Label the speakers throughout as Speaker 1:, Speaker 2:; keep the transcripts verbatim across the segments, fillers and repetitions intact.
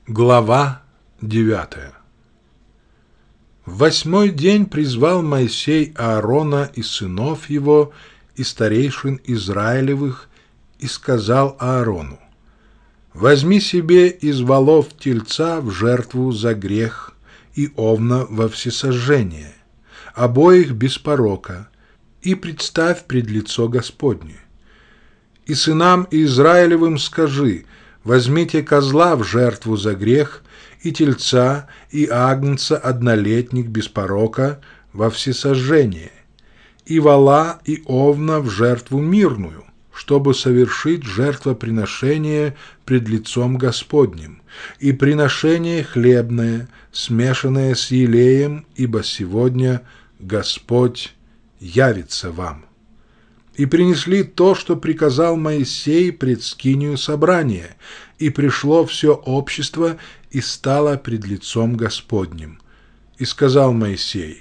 Speaker 1: Глава девятая. В восьмой день призвал Моисей Аарона и сынов его, и старейшин Израилевых, и сказал Аарону: «Возьми себе из волов тельца в жертву за грех и овна во всесожжение, обоих без порока, и представь пред лицо Господне. И сынам Израилевым скажи: возьмите козла в жертву за грех, и тельца, и агнца однолетних без порока во всесожжение, и вола, и овна в жертву мирную, чтобы совершить жертвоприношение пред лицом Господним, и приношение хлебное, смешанное с елеем, ибо сегодня Господь явится вам». И принесли то, что приказал Моисей пред скинию собрания, и пришло все общество и стало пред лицом Господним. И сказал Моисей: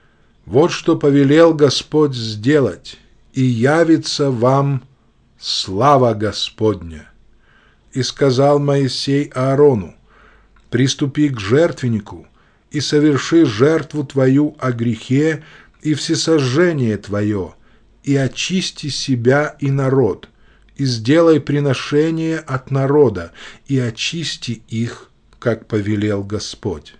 Speaker 1: «Вот что повелел Господь сделать, и явится вам слава Господня». И сказал Моисей Аарону: «Приступи к жертвеннику, и соверши жертву твою о грехе и всесожжение твое, и очисти себя и народ, и сделай приношение от народа, и очисти их, как повелел Господь».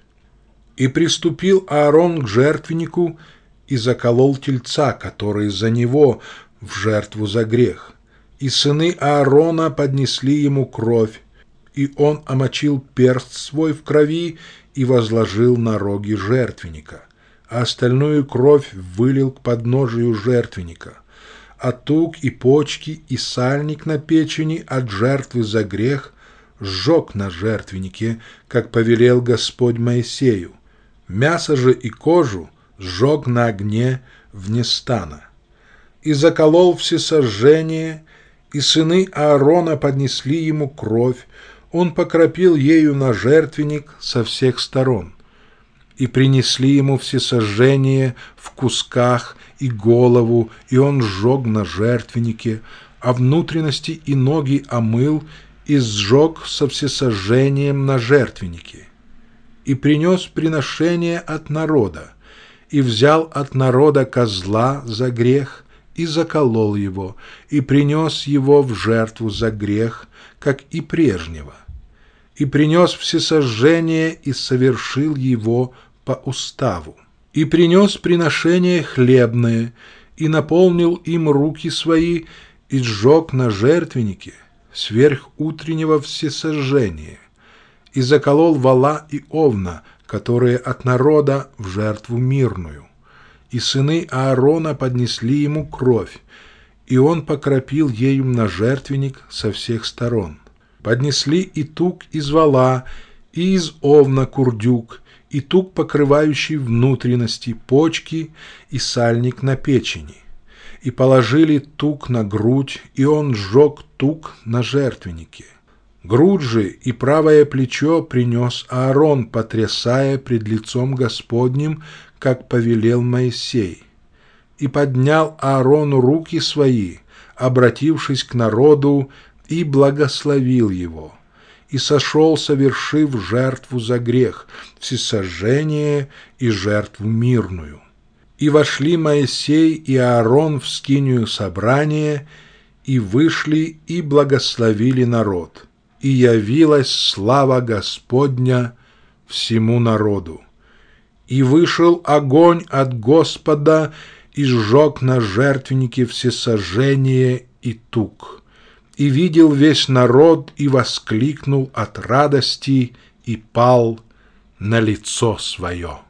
Speaker 1: И приступил Аарон к жертвеннику и заколол тельца, который за него, в жертву за грех. И сыны Аарона поднесли ему кровь, и он омочил перст свой в крови и возложил на роги жертвенника, а остальную кровь вылил к подножию жертвенника, а тук и почки и сальник на печени от жертвы за грех сжег на жертвеннике, как повелел Господь Моисею. Мясо же и кожу сжег на огне вне стана. И заколол всесожжение, и сыны Аарона поднесли ему кровь, он покропил ею на жертвенник со всех сторон. И принесли ему всесожжение в кусках и голову, и он сжег на жертвеннике, а внутренности и ноги омыл и сжег со всесожжением на жертвеннике. И принес приношение от народа, и взял от народа козла за грех, и заколол его, и принес его в жертву за грех, как и прежнего. И принес всесожжение, и совершил его по уставу. И принес приношение хлебное, и наполнил им руки свои, и сжег на жертвеннике сверх утреннего всесожжения, и заколол вола и овна, которые от народа, в жертву мирную. И сыны Аарона поднесли ему кровь, и он покропил ею на жертвенник со всех сторон. Поднесли и тук из вола, и из овна курдюк, и тук, покрывающий внутренности, почки, и сальник на печени. И положили тук на грудь, и он сжег тук на жертвеннике. Грудь же и правое плечо принес Аарон, потрясая пред лицом Господним, как повелел Моисей. И поднял Аарон руки свои, обратившись к народу, и благословил его. И сошел, совершив жертву за грех, всесожжение и жертву мирную. И вошли Моисей и Аарон в скинию собрания, и вышли, и благословили народ. И явилась слава Господня всему народу. И вышел огонь от Господа, и сжег на жертвеннике всесожжение и тук. И видел весь народ, и воскликнул от радости, и пал на лицо свое.